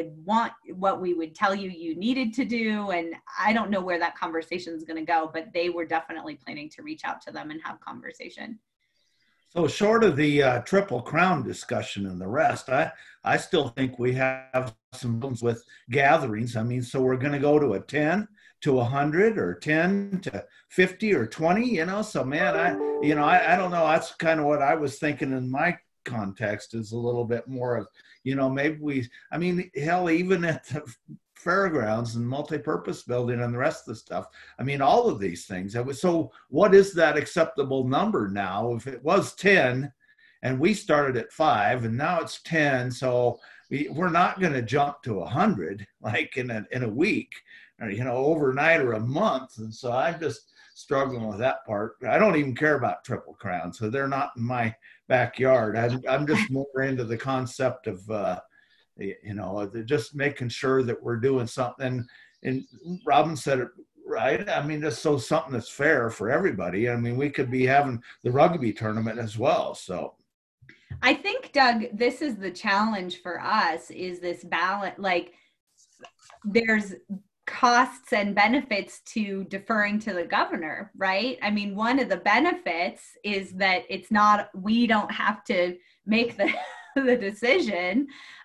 would tell you you needed to do. And I don't know where that conversation is going to go, but they were definitely planning to reach out to them and have conversation. So short of the Triple Crown discussion and the rest, I still think we have some problems with gatherings. I mean, so we're going to go to a 10 to 100 or 10 to 50 or 20, you know? So man, I don't know. That's kind of what I was thinking in my context, is a little bit more of, you know, maybe hell, even at the fairgrounds and multi-purpose building and the rest of the stuff. I mean, all of these things. So what is that acceptable number now? If it was 10 and we started at 5 and now it's 10, so we're not going to jump to 100 like in a week, or, you know, overnight or a month. And so I'm just struggling with that part. I don't even care about Triple Crown, so they're not in my backyard. I'm just more into the concept of you know, just making sure that we're doing something. And Robin said it right. I mean, just so something that's fair for everybody. I mean, we could be having the rugby tournament as well. So I think, Doug, this is the challenge for us, is this balance. Like, there's costs and benefits to deferring to the governor, right? I mean, one of the benefits is that we don't have to make the decision,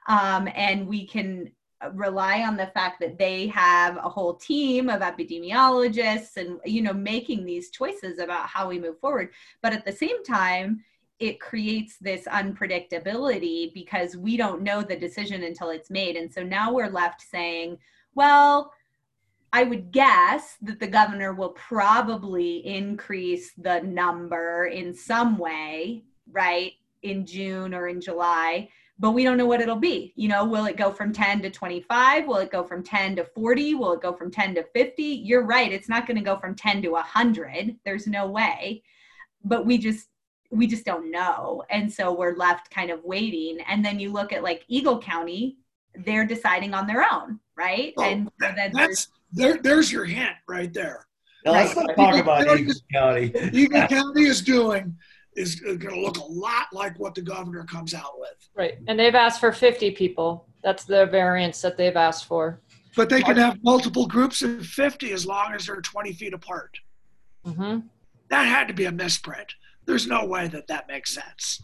and we can rely on the fact that they have a whole team of epidemiologists and, you know, making these choices about how we move forward. But at the same time, it creates this unpredictability because we don't know the decision until it's made. And so now we're left saying, well, I would guess that the governor will probably increase the number in some way, right, in June or in July, but we don't know what it'll be. You know, will it go from 10 to 25? Will it go from 10 to 40? Will it go from 10 to 50? You're right. It's not going to go from 10 to 100. There's no way. But we just don't know. And so we're left kind of waiting. And then you look at like Eagle County, they're deciding on their own, right? Oh, and so then there's your hint right there. now, let's not talk about Eagle County. Eagle County is going to look a lot like what the governor comes out with. Right. And they've asked for 50 people. That's the variance that they've asked for. But they can have multiple groups of 50 as long as they're 20 feet apart. Mm-hmm. That had to be a misprint. There's no way that makes sense.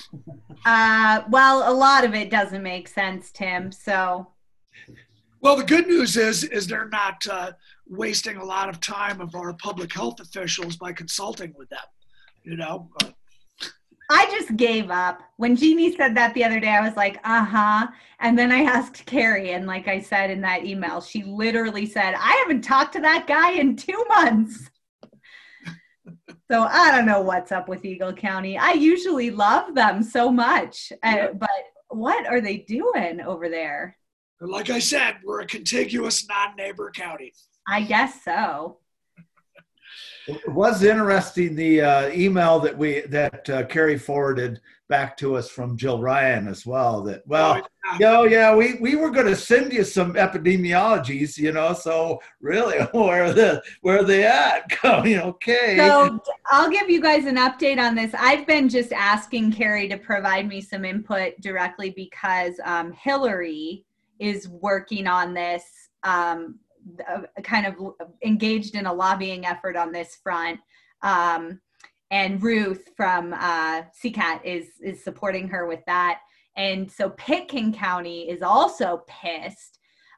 Well, a lot of it doesn't make sense, Tim. So, well, the good news is they're not wasting a lot of time of our public health officials by consulting with them. You know, I just gave up. When Jeannie said that the other day, I was like, uh-huh. And then I asked Carrie, and like I said in that email, she literally said, I haven't talked to that guy in 2 months. So I don't know what's up with Eagle County. I usually love them so much, but what are they doing over there? Like I said, we're a contiguous non-neighbor county. I guess so. It was interesting, the email that Carrie forwarded back to us from Jill Ryan as well. That we were going to send you some epidemiologies, you know. So really, where are they at? Okay. So I'll give you guys an update on this. I've been just asking Carrie to provide me some input directly because Hillary is working on this. Kind of engaged in a lobbying effort on this front. And Ruth from CCAT is supporting her with that. And so Pitkin County is also pissed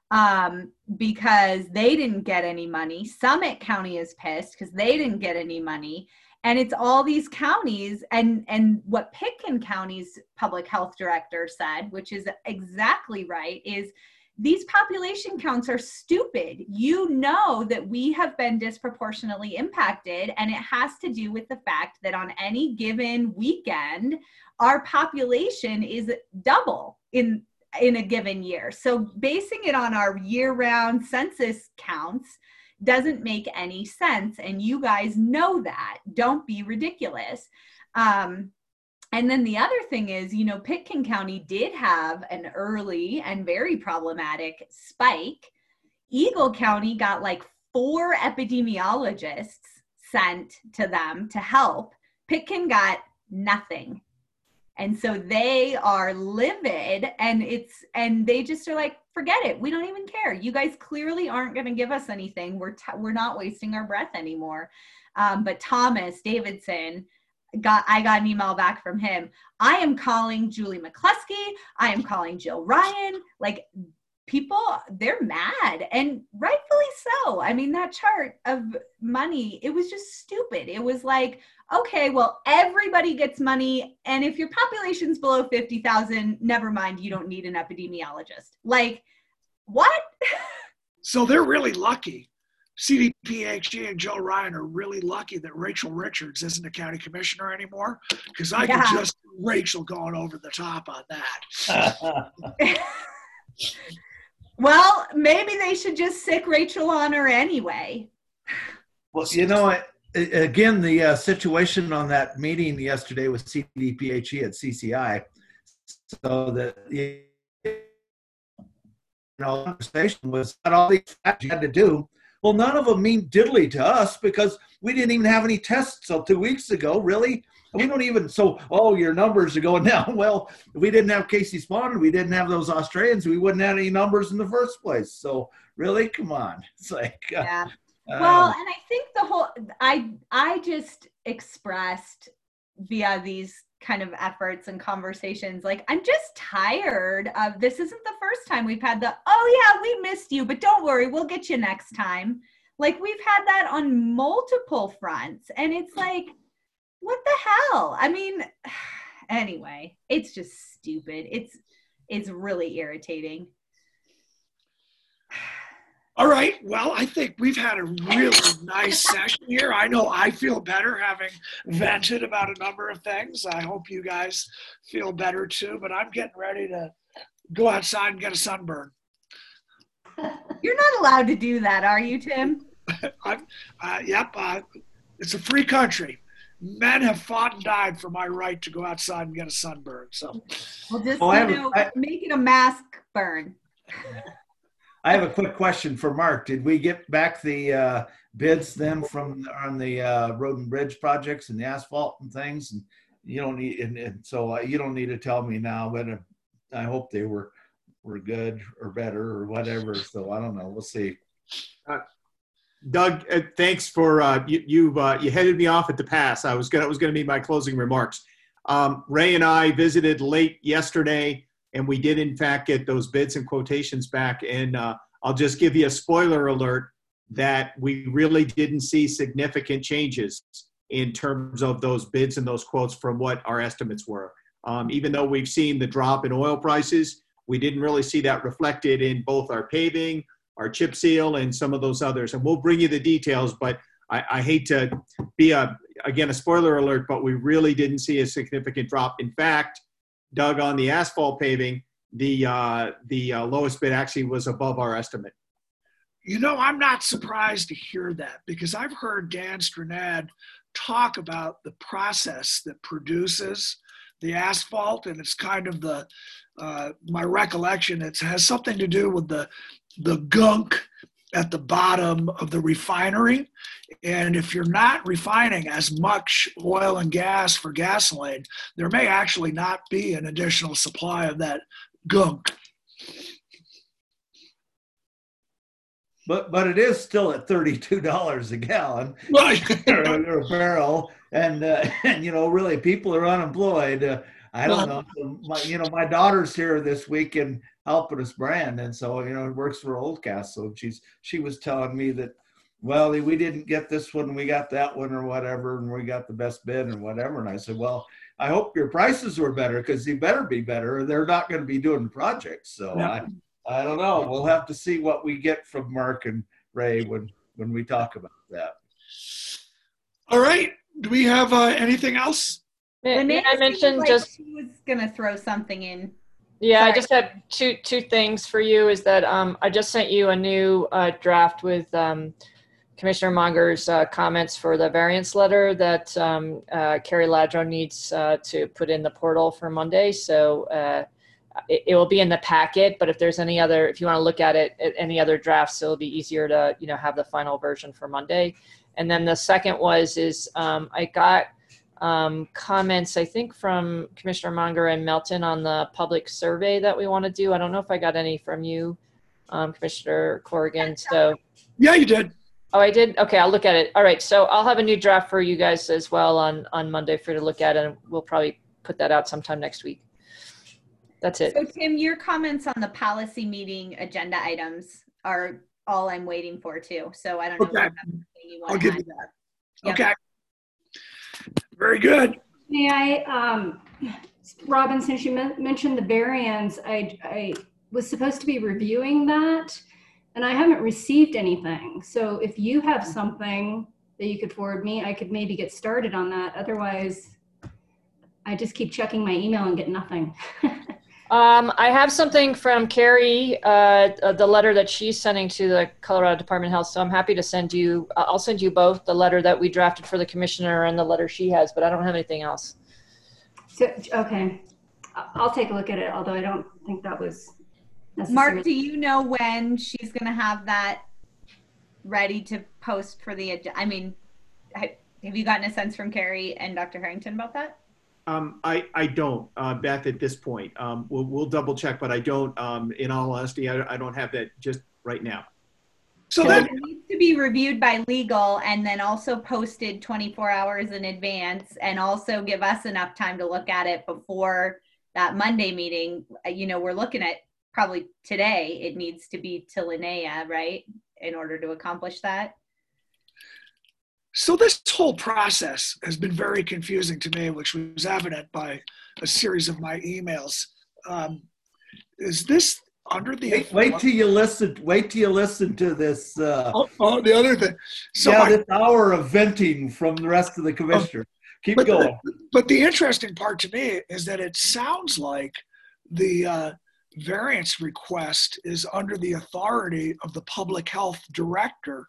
because they didn't get any money. Summit County is pissed because they didn't get any money. And it's all these counties, and what Pitkin County's public health director said, which is exactly right, is these population counts are stupid. You know that we have been disproportionately impacted, and it has to do with the fact that on any given weekend, our population is double in a given year. So basing it on our year-round census counts doesn't make any sense. And you guys know that. Don't be ridiculous. And then the other thing is, you know, Pitkin County did have an early and very problematic spike. Eagle County got like 4 epidemiologists sent to them to help. Pitkin got nothing. And so they are livid, and they just are like, forget it. We don't even care. You guys clearly aren't going to give us anything. We're not wasting our breath anymore. But Thomas Davidson, I got an email back from him. I am calling Julie McCluskey. I am calling Jill Ryan. Like, people, they're mad, and rightfully so. I mean, that chart of money, it was just stupid. It was like, okay, well, everybody gets money, and if your population's below 50,000, never mind, you don't need an epidemiologist. Like, what? So they're really lucky. CDPHE and Joe Ryan are really lucky that Rachel Richards isn't a county commissioner anymore, because I could just see Rachel going over the top on that. Well, maybe they should just sick Rachel on her anyway. Well, you know, again, the situation on that meeting yesterday with CDPHE at CCI, so that, you know, the conversation was not all these facts you had to do. Well, none of them mean diddly to us because we didn't even have any tests till 2 weeks ago. Really? We don't even, so, oh, your numbers are going down. Well, if we didn't have Casey Spahn, we didn't have those Australians, we wouldn't have any numbers in the first place. So really, come on. It's like, yeah. Well, and I think the whole, I just expressed via these kind of efforts and conversations, like, I'm just tired of, this isn't the first time we've had the, oh yeah, we missed you, but don't worry, we'll get you next time. Like, we've had that on multiple fronts, and it's like, what the hell? I mean, anyway, it's just stupid. It's really irritating. All right. Well, I think we've had a really nice session here. I know I feel better having vented about a number of things. I hope you guys feel better too, but I'm getting ready to go outside and get a sunburn. You're not allowed to do that, are you, Tim? Yep. It's a free country. Men have fought and died for my right to go outside and get a sunburn. So, well, just make it a mask burn. I have a quick question for Mark. Did we get back the bids then from on the road and bridge projects and the asphalt and things? And you don't need, and so you don't need to tell me now, but I hope they were good or better or whatever. So I don't know. We'll see. Doug, thanks for you headed me off at the pass. It was gonna be my closing remarks. Ray and I visited late yesterday, and we did in fact get those bids and quotations back. And I'll just give you a spoiler alert that we really didn't see significant changes in terms of those bids and those quotes from what our estimates were. Even though we've seen the drop in oil prices, we didn't really see that reflected in both our paving, our chip seal, and some of those others. And we'll bring you the details, but I hate to be again, a spoiler alert, but we really didn't see a significant drop. In fact, Doug, on the asphalt paving, the lowest bid actually was above our estimate. You know, I'm not surprised to hear that, because I've heard Dan Stranad talk about the process that produces the asphalt, and it's kind of the my recollection, it has something to do with the gunk at the bottom of the refinery. And if you're not refining as much oil and gas for gasoline, there may actually not be an additional supply of that gunk. But it is still at $32 a gallon, Right. or a barrel, and you know, really, people are unemployed. I don't know. My daughter's here this week in helping us brand, and so works for Oldcast. So she was telling me that, well, we didn't get this one, we got that one, or whatever, and we got the best bid and whatever. And I said, well, I hope your prices were better, because they better be better, or they're not going to be doing projects. So Yeah. I don't know. We'll have to see what we get from Mark and Ray when we talk about that. All right. Do we have anything else? May I mention like just she was gonna throw something in. Yeah, Sorry. I just have two things for you. Is that I just sent you a new draft with Commissioner Monger's comments for the variance letter that Carrie Ladro needs to put in the portal for Monday. So it will be in the packet. But if there's any other, if you want to look at it, any other drafts, it'll be easier to have the final version for Monday. And then the second is I got comments, I think, from Commissioner Monger and Melton on the public survey that we want to do. I don't know if I got any from you, Commissioner Corrigan. So Yeah, you did. Oh, I did? Okay, I'll look at it. All right, so I'll have a new draft for you guys as well on Monday for you to look at, and we'll probably put that out sometime next week. That's it. So Tim, your comments on the policy meeting agenda items are all I'm waiting for too. So I don't know. Okay. If you have anything you want I'll to give add. you that. Yep. Okay. Very good. May I, Robin, since you mentioned the variance, I was supposed to be reviewing that and I haven't received anything. So if you have something that you could forward me, I could maybe get started on that. Otherwise, I just keep checking my email and get nothing. I have something from Carrie, the letter that she's sending to the Colorado Department of Health. So I'm happy to send you, I'll send you both the letter that we drafted for the commissioner and the letter she has, but I don't have anything else. So, okay, I'll take a look at it, although I don't think that was necessary. Mark, do you know when she's going to have that ready to post for the, I mean, have you gotten a sense from Carrie and Dr. Harrington about that? I don't, Beth, at this point. We'll double check, but I don't, in all honesty, I don't have that just right now. So So then, it needs to be reviewed by legal and then also posted 24 hours in advance and also give us enough time to look at it before that Monday meeting. You know, we're looking at probably today, it needs to be to Linnea, right? In order to accomplish that. so this whole process has been very confusing to me, which was evident by a series of my emails. Is this under the Wait till you listen. Wait till you listen to this. Oh, the other thing. So yeah, I- this hour of venting from the rest of the commissioners. Keep going. But the interesting part to me is that it sounds like the variance request is under the authority of the public health director,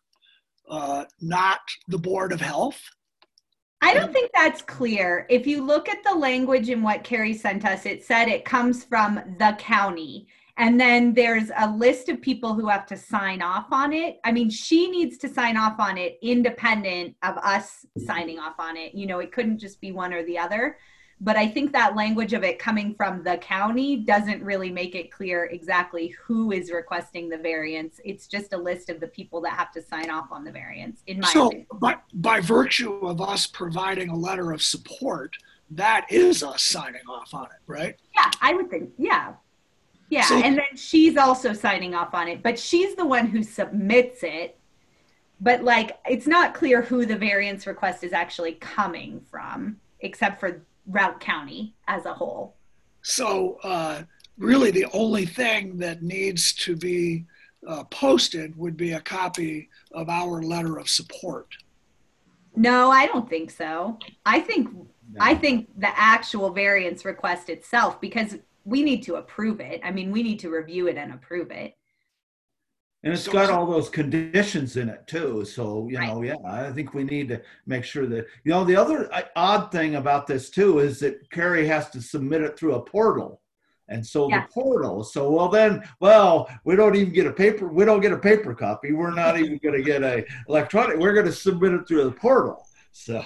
not the Board of Health. I don't think that's clear. If you look at the language in what Carrie sent us, it said it comes from the county. And then there's a list of people who have to sign off on it. I mean, she needs to sign off on it independent of us signing off on it. You know, it couldn't just be one or the other. But I think that language of it coming from the county doesn't really make it clear exactly who is requesting the variance. It's just a list of the people that have to sign off on the variance, in my So opinion. by virtue of us providing a letter of support, that is us signing off on it, right? Yeah, I would think, yeah. Yeah, So- and then she's also signing off on it, but she's the one who submits it. But like, it's not clear who the variance request is actually coming from, except for Routt County as a whole. So really the only thing that needs to be posted would be a copy of our letter of support. No, I don't think so. I think the actual variance request itself, because we need to approve it. I mean, we need to review it and approve it. And it's got all those conditions in it too. So, you know, yeah, I think we need to make sure that, you know, the other odd thing about this too is that Carrie has to submit it through a portal. And so the portal, so, we don't even get a paper, we don't get a paper copy. We're not even going to get a electronic, we're going to submit it through the portal. So,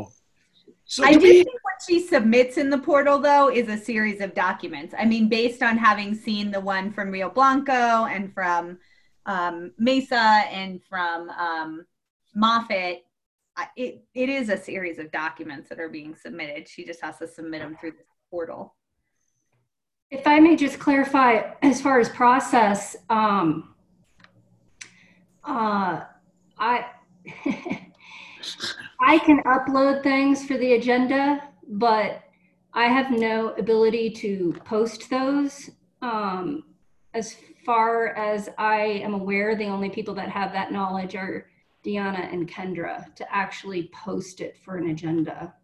So I do do we, think what she submits in the portal, though, is a series of documents. I mean, based on having seen the one from Rio Blanco and from Mesa and from Moffett, it is a series of documents that are being submitted. She just has to submit them through the portal. If I may just clarify, as far as process, I I can upload things for the agenda, but I have no ability to post those. as far as I am aware, the only people that have that knowledge are Deanna and Kendra to actually post it for an agenda.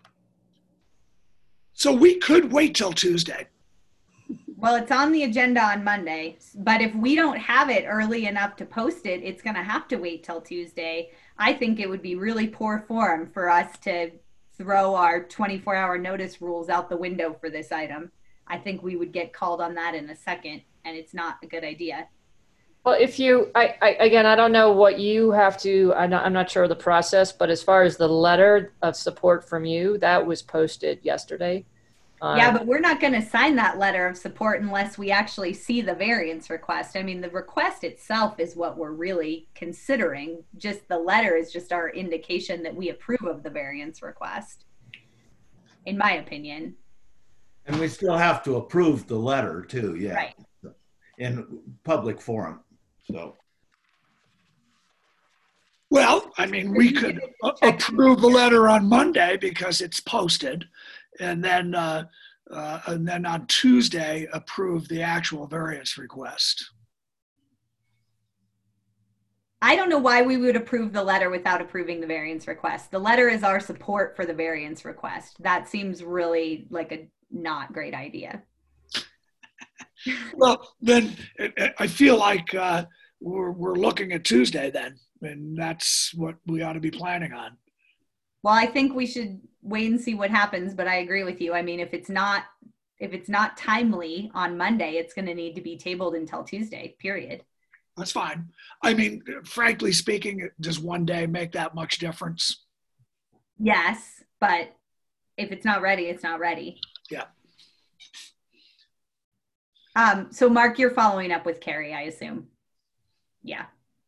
So we could wait till Tuesday. Well, it's on the agenda on Monday, but if we don't have it early enough to post it, it's going to have to wait till Tuesday. I think it would be really poor form for us to throw our 24-hour notice rules out the window for this item. I think we would get called on that in a second, and it's not a good idea. Well, if you, again, I don't know what you have to, I'm not sure of the process, but as far as the letter of support from you, that was posted yesterday. Yeah, but we're not going to sign that letter of support unless we actually see the variance request. I mean, the request itself is what we're really considering. Just the letter is just our indication that we approve of the variance request, in my opinion. And we still have to approve the letter too, yeah. Right. In public forum, so. Well, I mean, we could approve the letter on Monday because it's posted, and then on Tuesday approve the actual variance request. I don't know why we would approve the letter without approving the variance request. The letter is our support for the variance request. That seems really like a not great idea. Well, then I feel like we're looking at Tuesday then, and that's what we ought to be planning on. Well, I think we should wait and see what happens, but I agree with you. I mean, if it's not timely on Monday, it's going to need to be tabled until Tuesday, period. That's fine. I mean, frankly speaking, does one day make that much difference? Yes, but if it's not ready, it's not ready. Yeah. So Mark, you're following up with Carrie, I assume. Yeah.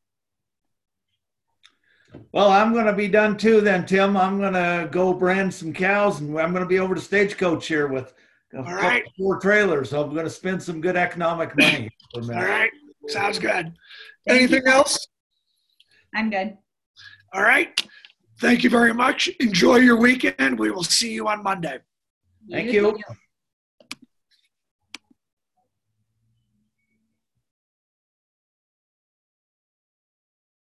Well, I'm going to be done too then, Tim. I'm going to go brand some cows, and I'm going to be over to Stagecoach here with right. 4 trailers. So I'm going to spend some good economic money. All right. Sounds good. Anything else? I'm good. All right. Thank you very much. Enjoy your weekend. We will see you on Monday. Thank you.